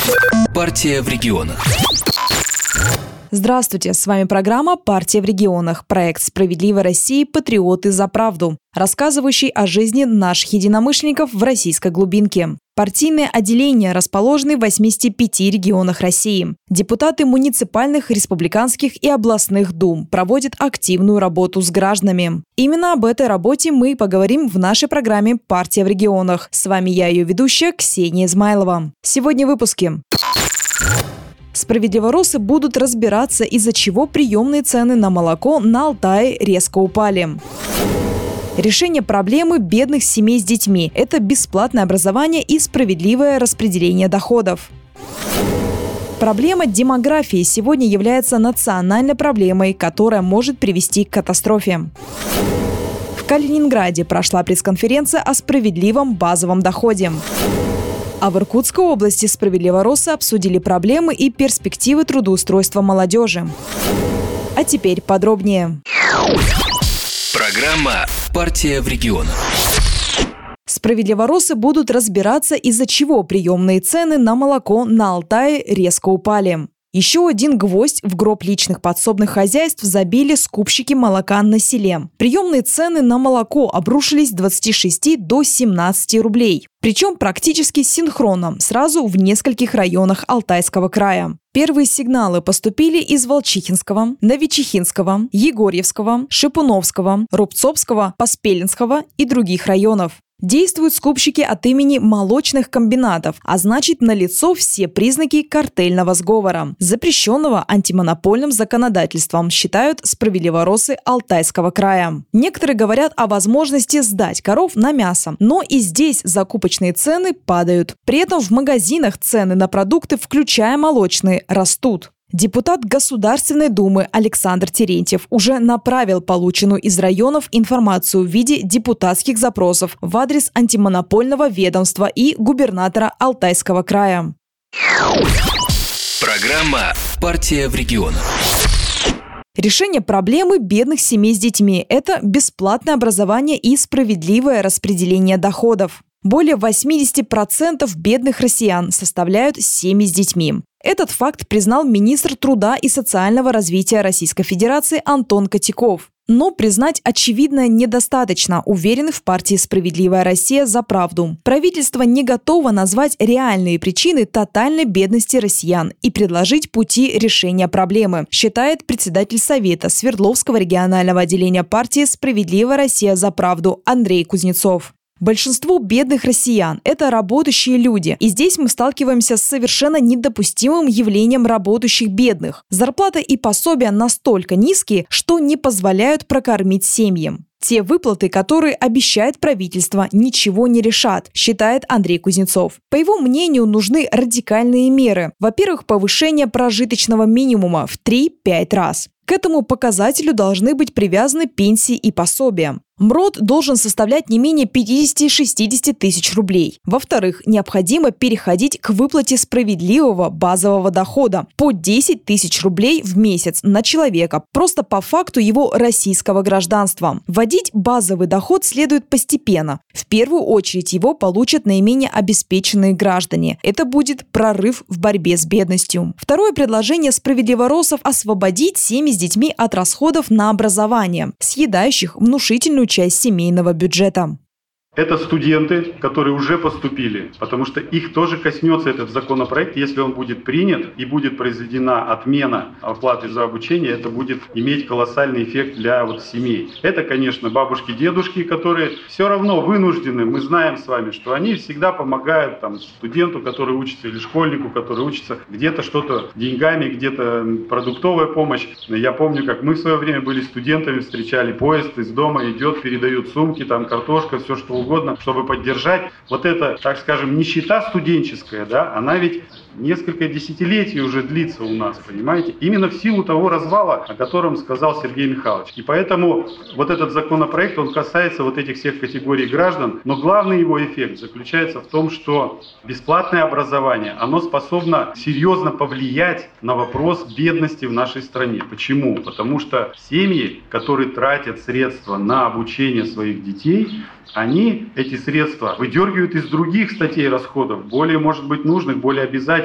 Партия в регионах. Здравствуйте, с вами программа «Партия в регионах», проект «Справедливой России. Патриоты за правду», рассказывающий о жизни наших единомышленников в российской глубинке. Партийные отделения расположены в 85 регионах России. Депутаты муниципальных, республиканских и областных дум проводят активную работу с гражданами. Именно об этой работе мы поговорим в нашей программе «Партия в регионах». С вами я, ее ведущая, Ксения Измайлова. Сегодня в выпуске. Справедливоросы будут разбираться, из-за чего приемные цены на молоко на Алтае резко упали. Решение проблемы бедных семей с детьми – это бесплатное образование и справедливое распределение доходов. Проблема демографии сегодня является национальной проблемой, которая может привести к катастрофе. В Калининграде прошла пресс-конференция о справедливом базовом доходе. А в Иркутской области справедливоросы обсудили проблемы и перспективы трудоустройства молодежи. А теперь подробнее. Программа «Партия в регионах». Справедливоросы будут разбираться, из-за чего приемные цены на молоко на Алтае резко упали. Еще один гвоздь в гроб личных подсобных хозяйств забили скупщики молока на селе. Приемные цены на молоко обрушились с 26 до 17 рублей. Причем практически синхронно, сразу в нескольких районах Алтайского края. Первые сигналы поступили из Волчихинского, Новочихинского, Егорьевского, Шипуновского, Рубцовского, Поспелинского и других районов. Действуют скупщики от имени молочных комбинатов, а значит, налицо все признаки картельного сговора, запрещенного антимонопольным законодательством, считают справедливоросы Алтайского края. Некоторые говорят о возможности сдать коров на мясо, но и здесь закупочные цены падают. При этом в магазинах цены на продукты, включая молочные, растут. Депутат Государственной Думы Александр Терентьев уже направил полученную из районов информацию в виде депутатских запросов в адрес антимонопольного ведомства и губернатора Алтайского края. Программа «Партия в регионах». Решение проблемы бедных семей с детьми – это бесплатное образование и справедливое распределение доходов. Более 80% бедных россиян составляют семьи с детьми. Этот факт признал министр труда и социального развития Российской Федерации Антон Котяков. Но признать очевидное недостаточно, уверены в партии «Справедливая Россия за правду». Правительство не готово назвать реальные причины тотальной бедности россиян и предложить пути решения проблемы, считает председатель Совета Свердловского регионального отделения партии «Справедливая Россия за правду» Андрей Кузнецов. Большинство бедных россиян – это работающие люди. И здесь мы сталкиваемся с совершенно недопустимым явлением работающих бедных. Зарплаты и пособия настолько низкие, что не позволяют прокормить семьям. Те выплаты, которые обещает правительство, ничего не решат, считает Андрей Кузнецов. По его мнению, нужны радикальные меры. Во-первых, повышение прожиточного минимума в 3-5 раз. К этому показателю должны быть привязаны пенсии и пособия. МРОД должен составлять не менее 50-60 тысяч рублей. Во-вторых, необходимо переходить к выплате справедливого базового дохода по 10 тысяч рублей в месяц на человека, просто по факту его российского гражданства. Вводить базовый доход следует постепенно. В первую очередь его получат наименее обеспеченные граждане. Это будет прорыв в борьбе с бедностью. Второе предложение справедливоросов – освободить семьи с детьми от расходов на образование, съедающих внушительную часть семейного бюджета. Это студенты, которые уже поступили, потому что их тоже коснется этот законопроект. Если он будет принят и будет произведена отмена оплаты за обучение, это будет иметь колоссальный эффект для семей. Это, конечно, бабушки, дедушки, которые все равно вынуждены, мы знаем с вами, что они всегда помогают студенту, который учится, или школьнику, который учится, где-то что-то деньгами, где-то продуктовая помощь. Я помню, как мы в свое время были студентами, встречали поезд, из дома идет, передают сумки, картошка, все что угодно, чтобы поддержать. Вот эта, так скажем, нищета студенческая, она ведь несколько десятилетий уже длится у нас, понимаете? Именно в силу того развала, о котором сказал Сергей Михайлович. И поэтому вот этот законопроект, он касается вот этих всех категорий граждан, но главный его эффект заключается в том, что бесплатное образование, оно способно серьезно повлиять на вопрос бедности в нашей стране. Почему? Потому что семьи, которые тратят средства на обучение своих детей, они эти средства выдергивают из других статей расходов, более, может быть, нужных, более обязательных.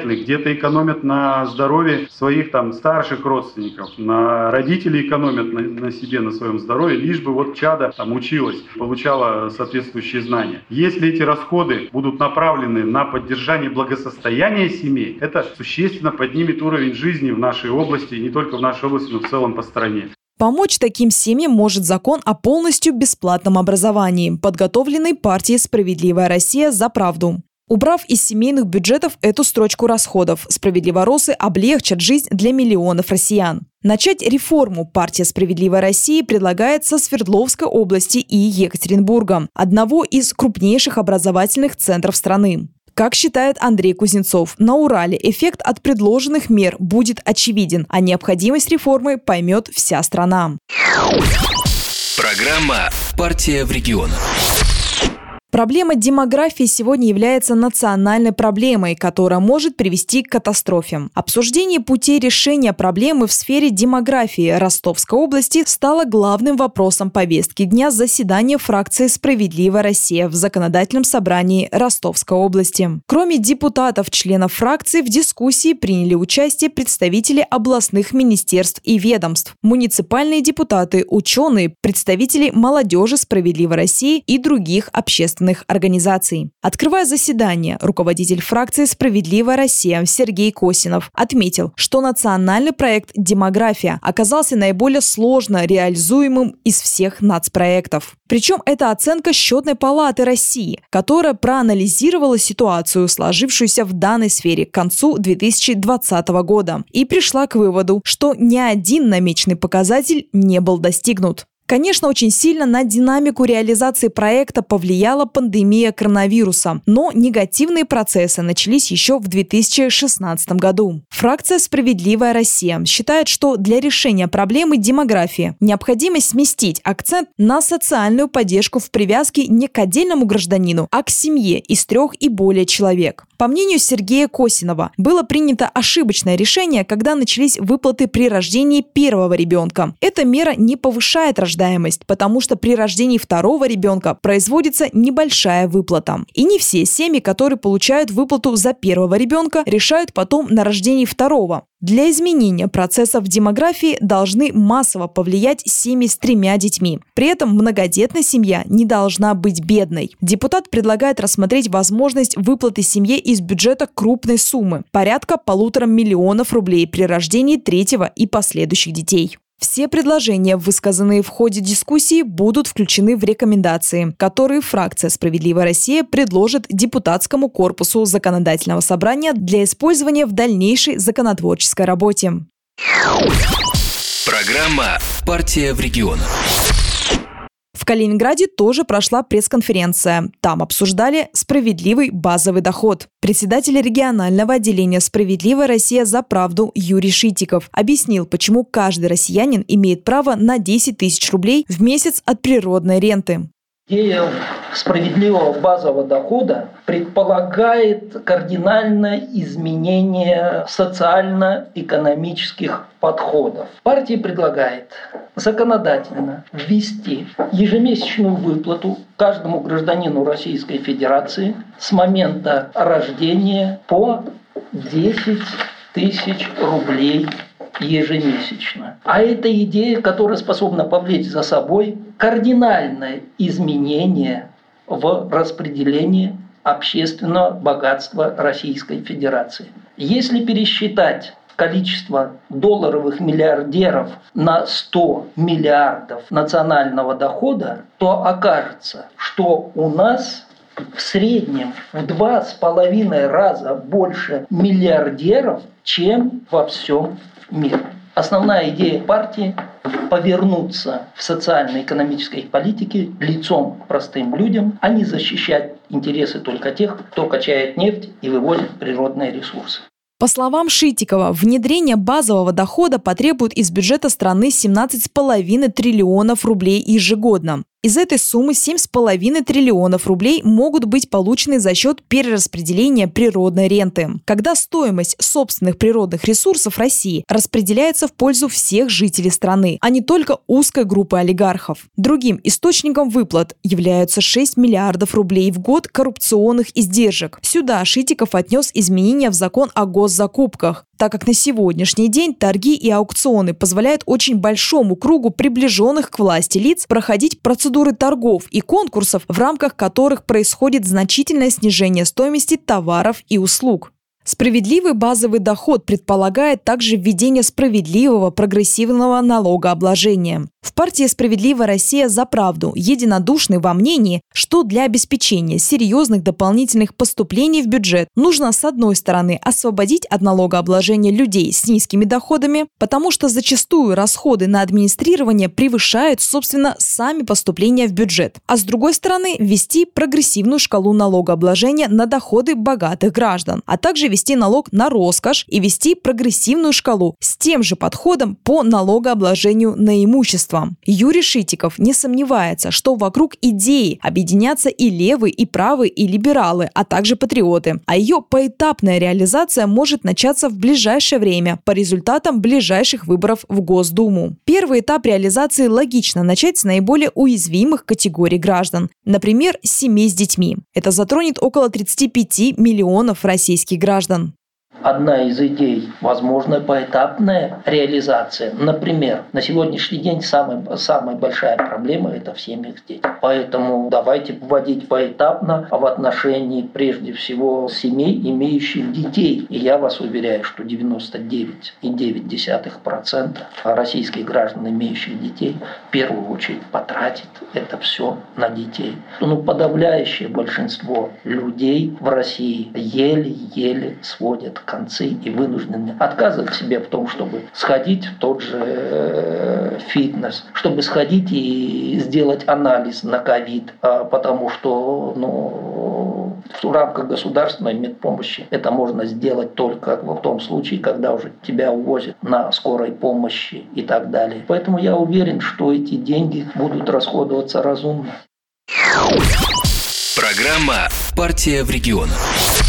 самостоятельны, где-то экономят на здоровье своих старших родственников, на родителей экономят на себе, на своем здоровье, лишь бы чадо училось, получало соответствующие знания. Если эти расходы будут направлены на поддержание благосостояния семей, это существенно поднимет уровень жизни в нашей области, и не только в нашей области, но в целом по стране. Помочь таким семьям может закон о полностью бесплатном образовании, подготовленный партией «Справедливая Россия за правду». Убрав из семейных бюджетов эту строчку расходов, справедливоросы облегчат жизнь для миллионов россиян. Начать реформу партия «Справедливая Россия» предлагает со Свердловской области и Екатеринбурга, одного из крупнейших образовательных центров страны. Как считает Андрей Кузнецов, на Урале эффект от предложенных мер будет очевиден, а необходимость реформы поймет вся страна. Программа «Партия в регионах». Проблема демографии сегодня является национальной проблемой, которая может привести к катастрофе. Обсуждение путей решения проблемы в сфере демографии Ростовской области стало главным вопросом повестки дня заседания фракции «Справедливая Россия» в законодательном собрании Ростовской области. Кроме депутатов, членов фракции, в дискуссии приняли участие представители областных министерств и ведомств, муниципальные депутаты, ученые, представители молодежи «Справедливой России» и других общественных организаций. Открывая заседание, руководитель фракции «Справедливая Россия» Сергей Косинов отметил, что национальный проект «Демография» оказался наиболее сложно реализуемым из всех нацпроектов. Причем это оценка Счетной палаты России, которая проанализировала ситуацию, сложившуюся в данной сфере к концу 2020 года, и пришла к выводу, что ни один намеченный показатель не был достигнут. Конечно, очень сильно на динамику реализации проекта повлияла пандемия коронавируса, но негативные процессы начались еще в 2016 году. Фракция «Справедливая Россия» считает, что для решения проблемы демографии необходимо сместить акцент на социальную поддержку в привязке не к отдельному гражданину, а к семье из 3 и более человек. По мнению Сергея Косинова, было принято ошибочное решение, когда начались выплаты при рождении первого ребенка. Эта мера не повышает рождаемость, потому что при рождении второго ребенка производится небольшая выплата. И не все семьи, которые получают выплату за первого ребенка, решают потом на рождение второго. Для изменения процессов в демографии должны массово повлиять семьи с 3 детьми. При этом многодетная семья не должна быть бедной. Депутат предлагает рассмотреть возможность выплаты семье из бюджета крупной суммы – порядка 1,5 миллиона рублей при рождении 3-го и последующих детей. Все предложения, высказанные в ходе дискуссии, будут включены в рекомендации, которые фракция «Справедливая Россия» предложит депутатскому корпусу законодательного собрания для использования в дальнейшей законотворческой работе. Программа «Партия в регионах». В Калининграде тоже прошла пресс-конференция. Там обсуждали справедливый базовый доход. Председатель регионального отделения «Справедливая Россия за правду» Юрий Шитиков объяснил, почему каждый россиянин имеет право на 10 тысяч рублей в месяц от природной ренты. Идея справедливого базового дохода предполагает кардинальное изменение социально-экономических подходов. Партия предлагает законодательно ввести ежемесячную выплату каждому гражданину Российской Федерации с момента рождения по 10 тысяч рублей ежемесячно. А это идея, которая способна повлечь за собой кардинальное изменение в распределении общественного богатства Российской Федерации. Если пересчитать количество долларовых миллиардеров на 100 миллиардов национального дохода, то окажется, что у нас в среднем в 2,5 раза больше миллиардеров, чем во всем мире. Основная идея партии – повернуться в социально-экономической политике лицом к простым людям, а не защищать интересы только тех, кто качает нефть и выводит природные ресурсы. По словам Шитикова, внедрение базового дохода потребует из бюджета страны 17,5 триллионов рублей ежегодно. Из этой суммы 7,5 триллионов рублей могут быть получены за счет перераспределения природной ренты, когда стоимость собственных природных ресурсов России распределяется в пользу всех жителей страны, а не только узкой группы олигархов. Другим источником выплат являются 6 миллиардов рублей в год коррупционных издержек. Сюда Шитиков отнес изменения в закон о госзакупках, так как на сегодняшний день торги и аукционы позволяют очень большому кругу приближенных к власти лиц проходить процедуры торгов и конкурсов, в рамках которых происходит значительное снижение стоимости товаров и услуг. Справедливый базовый доход предполагает также введение справедливого прогрессивного налогообложения. В партии «Справедливая Россия за правду» единодушны во мнении, что для обеспечения серьезных дополнительных поступлений в бюджет нужно, с одной стороны, освободить от налогообложения людей с низкими доходами, потому что зачастую расходы на администрирование превышают, собственно, сами поступления в бюджет, а с другой стороны, ввести прогрессивную шкалу налогообложения на доходы богатых граждан, а также ввести налог на роскошь и ввести прогрессивную шкалу с тем же подходом по налогообложению на имущество. Юрий Шитиков не сомневается, что вокруг идеи объединятся и левые, и правые, и либералы, а также патриоты. А ее поэтапная реализация может начаться в ближайшее время по результатам ближайших выборов в Госдуму. Первый этап реализации логично начать с наиболее уязвимых категорий граждан, например, с семей с детьми. Это затронет около 35 миллионов российских граждан. Одна из идей – возможная поэтапная реализация. Например, на сегодняшний день самая большая проблема – это в семьях с детьми. Поэтому давайте вводить поэтапно в отношении, прежде всего, семей, имеющих детей. И я вас уверяю, что 99,9% российских граждан, имеющих детей, в первую очередь потратит это все на детей. Подавляющее большинство людей в России еле-еле сводят концы и вынуждены отказывать себе в том, чтобы сходить в тот же фитнес, чтобы сходить и сделать анализ на ковид, потому что в рамках государственной медпомощи это можно сделать только в том случае, когда уже тебя увозят на скорой помощи и так далее. Поэтому я уверен, что эти деньги будут расходоваться разумно. Программа «Партия в регионах».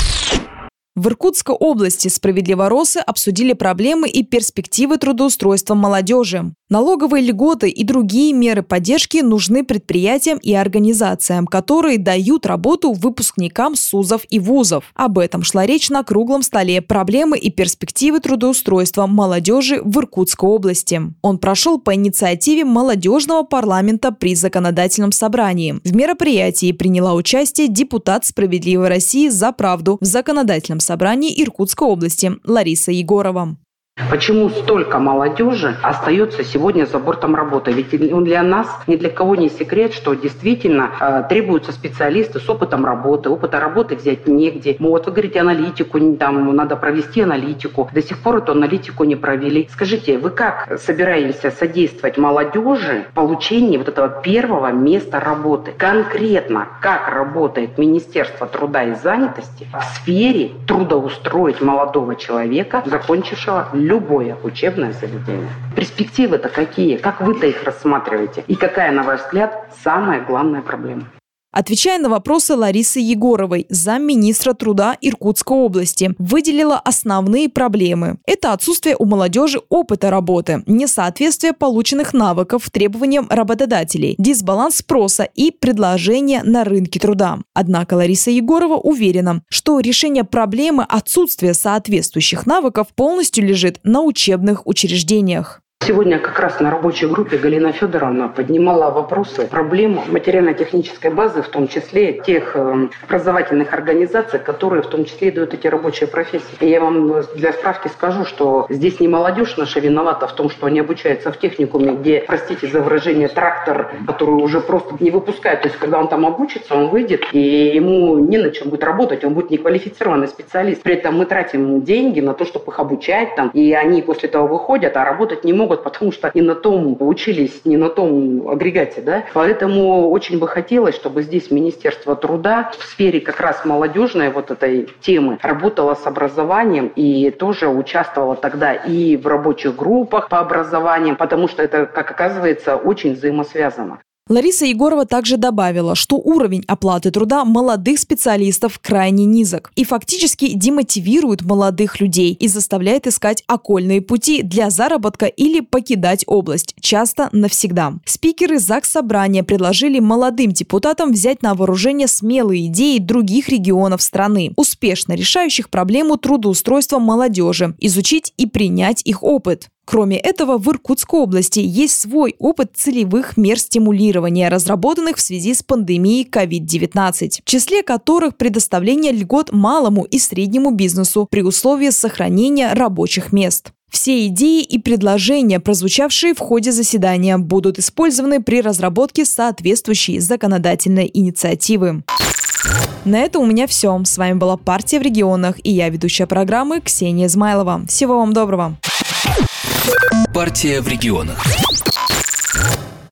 В Иркутской области справедливоросы обсудили проблемы и перспективы трудоустройства молодежи. Налоговые льготы и другие меры поддержки нужны предприятиям и организациям, которые дают работу выпускникам СУЗов и вузов. Об этом шла речь на круглом столе «Проблемы и перспективы трудоустройства молодежи в Иркутской области». Он прошел по инициативе молодежного парламента при законодательном собрании. В мероприятии приняла участие депутат «Справедливой России за правду» в законодательном собрании Иркутской области Лариса Егорова. Почему столько молодежи остается сегодня за бортом работы? Ведь для нас, ни для кого не секрет, что действительно требуются специалисты с опытом работы. Опыта работы взять негде. Вы говорите аналитику, там надо провести аналитику. До сих пор эту аналитику не провели. Скажите, вы как собираетесь содействовать молодежи в получении вот этого первого места работы? Конкретно, как работает Министерство труда и занятости в сфере трудоустроить молодого человека, закончившего любое учебное заведение? Перспективы-то какие? Как вы-то их рассматриваете? И какая, на ваш взгляд, самая главная проблема? Отвечая на вопросы Ларисы Егоровой, замминистра труда Иркутской области, выделила основные проблемы. Это отсутствие у молодежи опыта работы, несоответствие полученных навыков требованиям работодателей, дисбаланс спроса и предложения на рынке труда. Однако Лариса Егорова уверена, что решение проблемы отсутствия соответствующих навыков полностью лежит на учебных учреждениях. Сегодня как раз на рабочей группе Галина Федоровна поднимала вопросы, проблему материально-технической базы, в том числе тех образовательных организаций, которые в том числе дают эти рабочие профессии. И я вам для справки скажу, что здесь не молодежь наша виновата в том, что они обучаются в техникуме, где, простите за выражение, трактор, который уже просто не выпускают. То есть, когда он там обучится, он выйдет, и ему не на чем будет работать, он будет неквалифицированный специалист. При этом мы тратим деньги на то, чтобы их обучать, и они после этого выходят, а работать не могут, потому что и на том учились, не на том агрегате, да. Поэтому очень бы хотелось, чтобы здесь Министерство труда в сфере как раз молодежной вот этой темы работало с образованием и тоже участвовало тогда и в рабочих группах по образованию, потому что это, как оказывается, очень взаимосвязано. Лариса Егорова также добавила, что уровень оплаты труда молодых специалистов крайне низок и фактически демотивирует молодых людей и заставляет искать окольные пути для заработка или покидать область, часто навсегда. Спикеры Заксобрания предложили молодым депутатам взять на вооружение смелые идеи других регионов страны, успешно решающих проблему трудоустройства молодежи, изучить и принять их опыт. Кроме этого, в Иркутской области есть свой опыт целевых мер стимулирования, разработанных в связи с пандемией COVID-19, в числе которых предоставление льгот малому и среднему бизнесу при условии сохранения рабочих мест. Все идеи и предложения, прозвучавшие в ходе заседания, будут использованы при разработке соответствующей законодательной инициативы. На этом у меня все. С вами была «Партия в регионах» и я, ведущая программы Ксения Измайлова. Всего вам доброго. Партия в регионах.